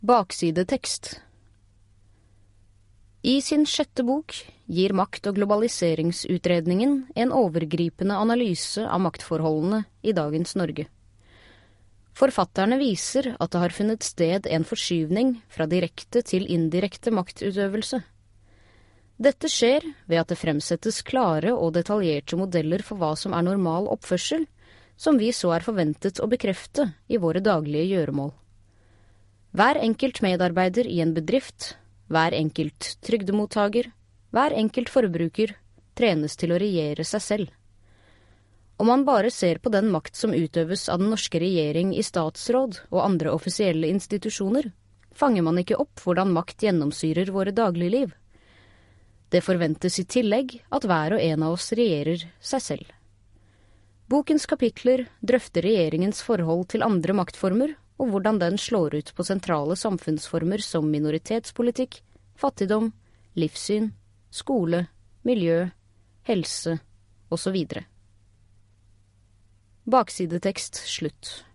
Baksidetekst. I sin 6. bok gir Makt- og globaliseringsutredningen en overgripende analyse av maktforholdene i dagens Norge. Forfatterne viser at det har funnet sted en forskyvning fra direkte til indirekte maktutøvelse. Dette skjer ved at det fremsettes klare og detaljerte modeller for hva som er normal oppførsel, som vi så er forventet å bekrefte i våre daglige gjøremål. Hver enkelt medarbeider i en bedrift, hver enkelt trygdemottager, hver enkelt forbruker trenes til å regjere seg selv. Om man bare ser på den makt som utøves av den norske regjering i statsråd og andre offisielle institusjoner, fanger man ikke opp hvordan makt gjennomsyrer våre dagligliv. Det forventes i tillegg at hver og en av oss regjerer seg selv. Bokens kapitler drøfter regjeringens forhold til andre maktformer, og hvordan den slår ut på sentrale samfunnsformer som minoritetspolitikk, fattigdom, livssyn, skole, miljø, helse, og så videre. Baksidetekst slutt.